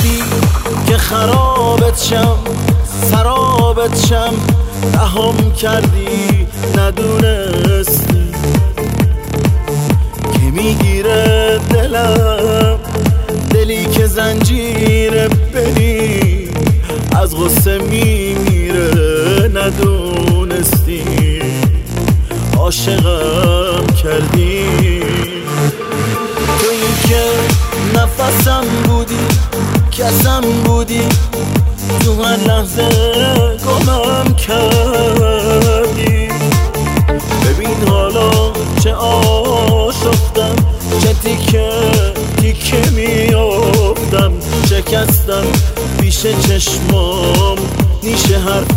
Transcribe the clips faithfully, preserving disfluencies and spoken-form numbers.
بودی که خرابت شم، سرابت شم، رهام کردی ندونستی که میگیره دلم، دلی که زنجیر بری از غصه میمیره ندونستی عاشقم کردی. تویی که نفسم بودی، کسم بودی، تو هر لحظه گمم کردی. ببین حالا چه آشفتم، چه تیکه تیکه میافتم، شکستم پیش چشمام، نیش حرف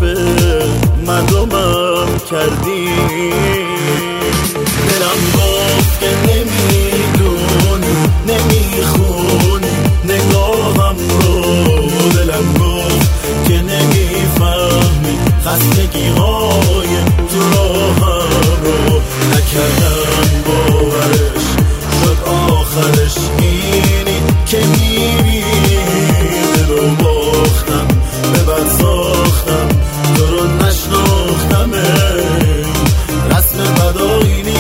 مردمم کردی. دلم گفت که نمیدونی، نمیخونی نگاهم رو، دلم گفت که نمیفهمی خستگی های تو راهم رو. نکردم باورش شد آخرش اینی که میری، دلو باختم به بد ساختم، تو رو نشناختم، رسم بداینی.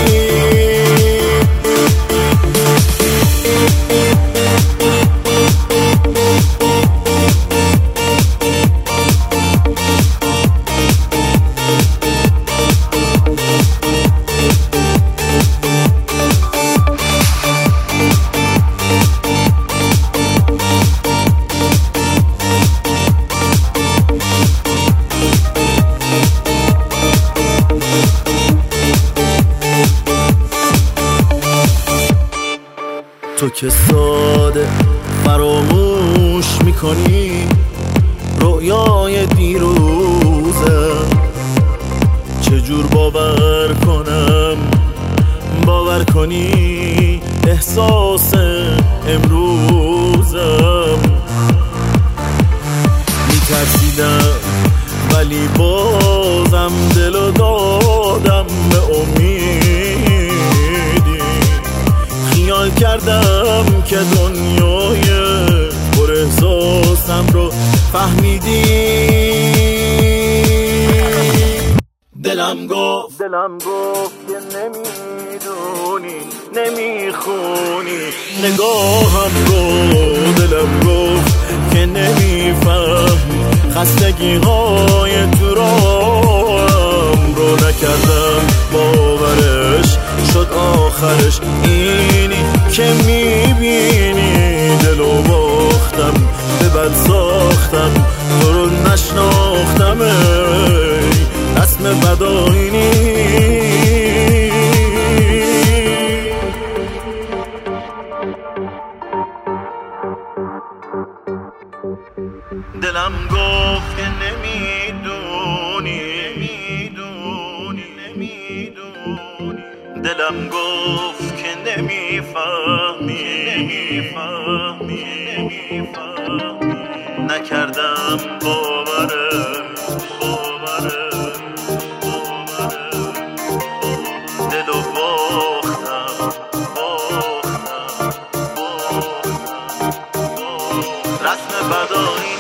تو که ساده فراموش میکنی رویای دیروزم، چجور باور کنم باور کنی احساس امروزم. میترسیدم ولی بازم دلو دادم به امیدی، خیال کردم که دنیای پر احساسم رو فهمیدی. دلم گفت دلم گفت که نمیدونی، نمیخونی نگاهم رو، دلم گفت که نمیفهمی خستگی های تو راهم رو. نکردم باورش شد آخرش اینی که میبینی، دلو باختم به بد ساختم، تو رو نشناختم، رسم بداینی. دلم گفت که نمیدونی، نمیدونی، نمیدونی، دلم گفت که نمیفهمی، نمیفهمی، نمیفهمی. نکردم باورش، باورش، باورش، دلو باختم، باختم، باختم، باختم، رسم بداینی.